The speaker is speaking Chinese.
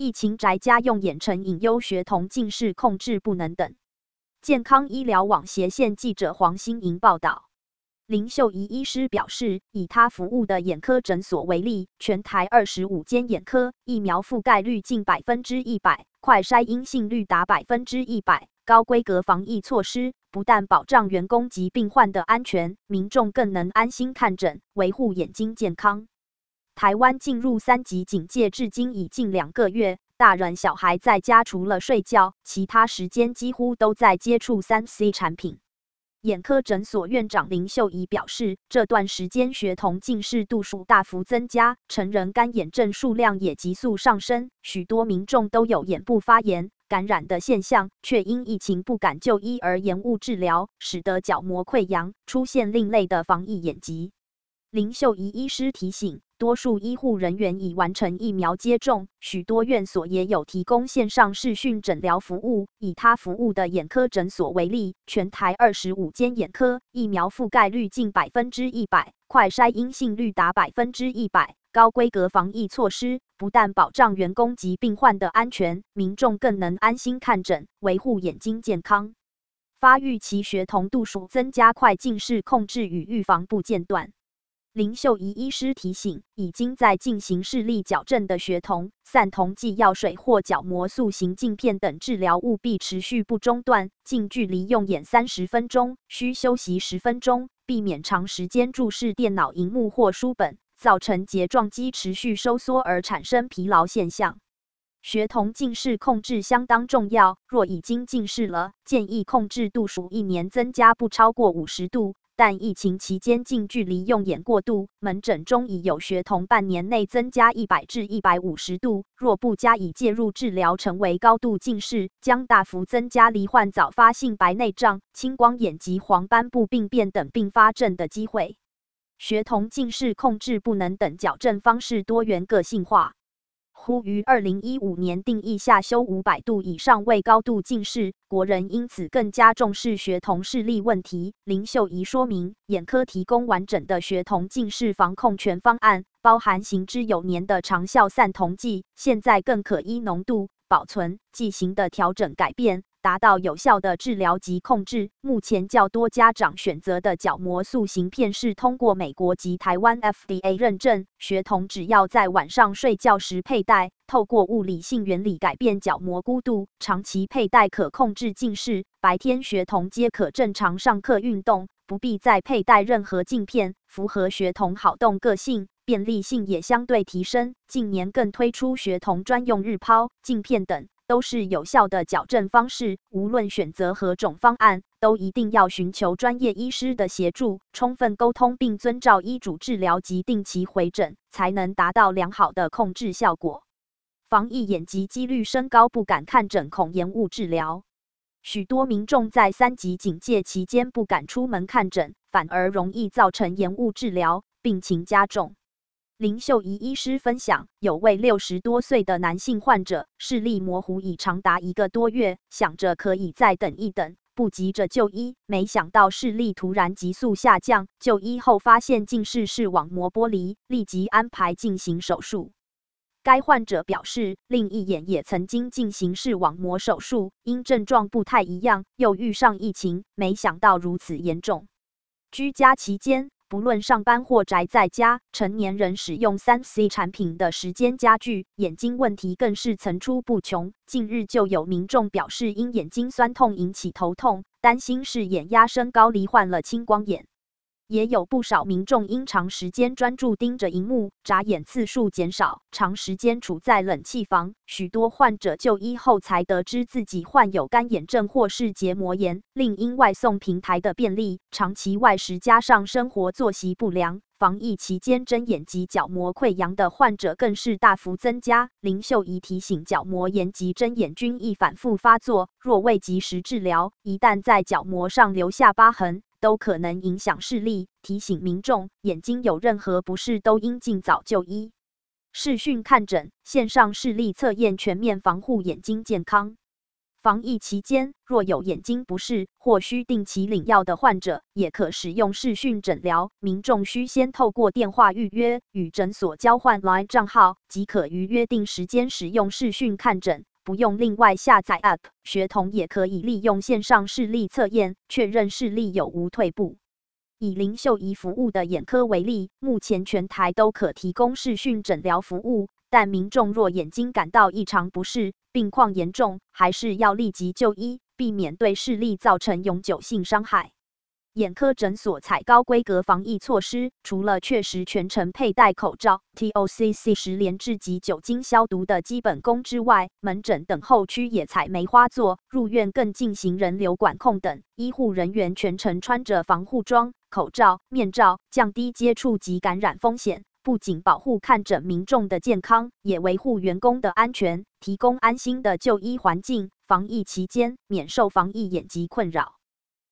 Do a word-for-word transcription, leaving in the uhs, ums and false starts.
疫情宅家用眼成隐忧学童近视控制不能等。健康医疗网斜线记者黄欣莹报道。林秀仪医师表示，以他服务的眼科诊所为例，全台二十五间眼科疫苗覆盖率近百分之一百，快筛阴性率达百分之一百，高规格防疫措施不但保障员工及病患的安全，民众更能安心看诊，维护眼睛健康。台湾进入三级警戒至今已近两个月，大人小孩在家除了睡觉，其他时间几乎都在接触 三 C 产品。眼科诊所院长林秀仪表示，这段时间学童近视度数大幅增加，成人干眼症数量也急速上升，许多民众都有眼部发炎、感染的现象，却因疫情不敢就医而延误治疗，使得角膜溃疡，出现另类的防疫眼疾。林秀仪医师提醒，多数医护人员已完成疫苗接种，许多院所也有提供线上视讯诊疗服务。以他服务的眼科诊所为例，全台二十五间眼科疫苗覆盖率近百分之一百，快筛阴性率达百分之一百，高规格防疫措施不但保障员工及病患的安全，民众更能安心看诊，维护眼睛健康。发育期学童度数增加，快近视控制与预防不间断。林秀仪医师提醒，已经在进行视力矫正的学童，散瞳剂药水或角膜塑形镜片等治疗务必持续不中断，近距离用眼三十分钟，需休息十分钟，避免长时间注视电脑荧幕或书本，造成睫状肌持续收缩而产生疲劳现象。学童近视控制相当重要，若已经近视了，建议控制度数一年增加不超过五十度。但疫情期间近距离用眼过度，门诊中已有学童半年内增加一百至一百五十度，若不加以介入治疗，成为高度近视，将大幅增加罹患早发性白内障、青光眼及黄斑部病变等并发症的机会。学童近视控制不能等，矫正方式多元个性化。呼于二零一五年定义下修五百度以上为高度近视，国人因此更加重视学童视力问题。林秀仪说明，眼科提供完整的学童近视防控全方案，包含行之有年的长效散瞳剂，现在更可依浓度、保存、剂型的调整改变，达到有效的治疗及控制。目前较多家长选择的角膜塑形片是通过美国及台湾 F D A 认证，学童只要在晚上睡觉时佩戴，透过物理性原理改变角膜弧度，长期佩戴可控制近视，白天学童皆可正常上课运动，不必再佩戴任何镜片，符合学童好动个性，便利性也相对提升。近年更推出学童专用日抛、镜片等，都是有效的矫正方式。无论选择何种方案，都一定要寻求专业医师的协助，充分沟通并遵照医嘱治疗及定期回诊，才能达到良好的控制效果。防疫眼疾几率升高，不敢看诊恐延误治疗。许多民众在三级警戒期间不敢出门看诊，反而容易造成延误治疗，病情加重。林秀仪医师分享，有位六十多岁的男性患者，视力模糊已长达一个多月，想着可以再等一等，不急着就医，没想到视力突然急速下降，就医后发现近视视网膜剥离，立即安排进行手术。该患者表示，另一眼也曾经进行视网膜手术，因症状不太一样，又遇上疫情，没想到如此严重。居家期间，不论上班或宅在家，成年人使用 三 C 产品的时间加剧，眼睛问题更是层出不穷。近日就有民众表示，因眼睛酸痛引起头痛，担心是眼压升高罹患了青光眼。也有不少民众因长时间专注盯着荧幕，眨眼次数减少，长时间处在冷气房。许多患者就医后才得知自己患有干眼症或是结膜炎。另因外送平台的便利，长期外食加上生活作息不良，防疫期间睁眼及角膜溃疡的患者更是大幅增加。林秀仪提醒，角膜炎及睁眼均易反复发作，若未及时治疗，一旦在角膜上留下疤痕，都可能影响视力，提醒民众眼睛有任何不适都应尽早就医。视讯看诊、线上视力测验，全面防护眼睛健康。 防疫期间，若有眼睛不适或需定期领药的患者，也可使用视讯诊疗。民众需先透过电话预约，与诊所交换 LINE 账号，即可于约定时间使用视讯看诊，不用另外下载 App。学童也可以利用线上视力测验，确认视力有无退步。以林秀仪服务的眼科为例，目前全台都可提供视讯诊疗服务，但民众若眼睛感到异常不适，病况严重，还是要立即就医，避免对视力造成永久性伤害。眼科诊所采高规格防疫措施，除了确实全程佩戴口罩、T O C C 十连制及酒精消毒的基本功之外，门诊等候区也采梅花座，入院更进行人流管控等。医护人员全程穿着防护装、口罩、面罩，降低接触及感染风险。不仅保护看诊民众的健康，也维护员工的安全，提供安心的就医环境，防疫期间免受防疫眼疾困扰。